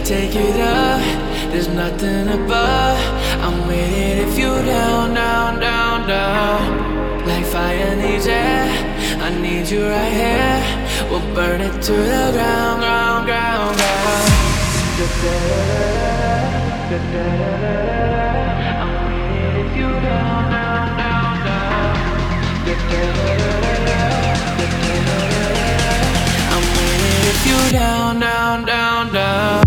take it up, there's nothing above. I'm with it if you down, down, down, down. Like fire needs air, I need you right here. We'll burn it to the ground, ground, ground, ground. I'm with it if you down, down, down, down. I'm with it if you down, down, down, down.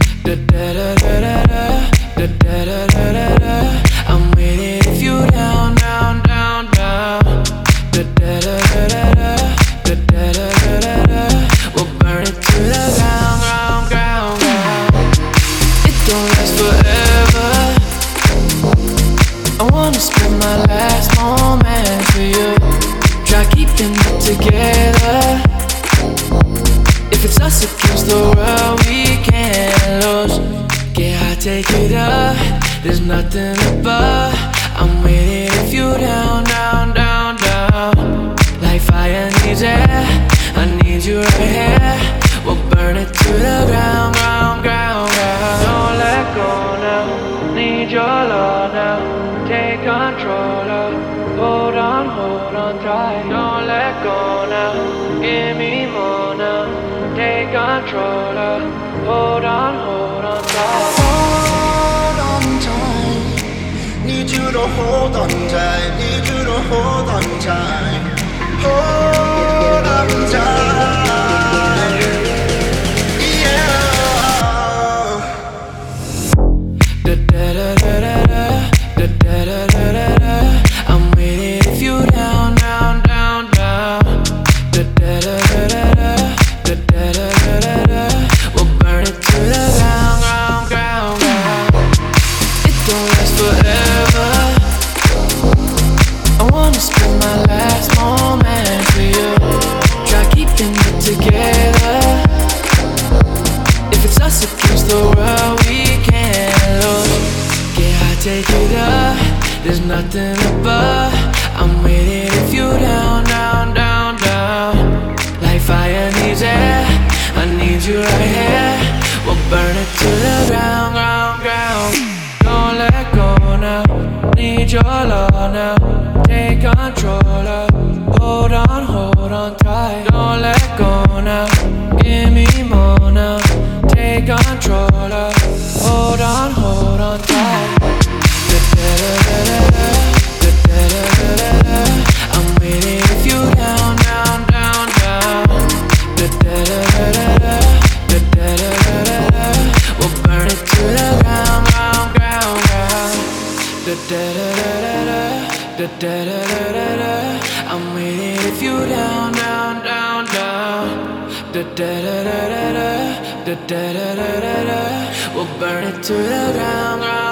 I'm with it if you down, down, down, down. We'll burn it to the ground, ground, ground, ground. It don't last forever. I wanna spend my last moments with you. Try keeping it together. If it's us against the world, we can't lose. Yeah, I take it up, there's nothing above. I'm with it if you down, down, down, down. Like fire needs air, I need you right here. We'll burn it to the ground, ground, ground, ground. Don't let go now, need your love now. Take control of, hold on tight. Don't let go now, give me more now. Take control of, hold on tight. Hold on tight, need you to hold on tight, need you to hold on tight. Hold on tight, yeah. I'm with it if you down, down, down, down. We'll burn it to the ground, ground, ground, ground. It don't last forever. I wanna spend my last moments with you. Try keeping it together. If it's us against the world, we can't lose. Yeah, I take it up, there's nothing above. I'm with it if you down, down, down, down. Like fire needs air, I need you right here. We'll burn it to the ground, ground, ground. Don't let go now, need your love now. Take control of, hold on tight. Don't let go now, give me more now. Take control of, hold on tight. I'm with it if you down, down, down, down. We'll burn it to the ground, ground, ground, ground. I'm with it if you down, down, down, down. We'll burn it to the ground, ground.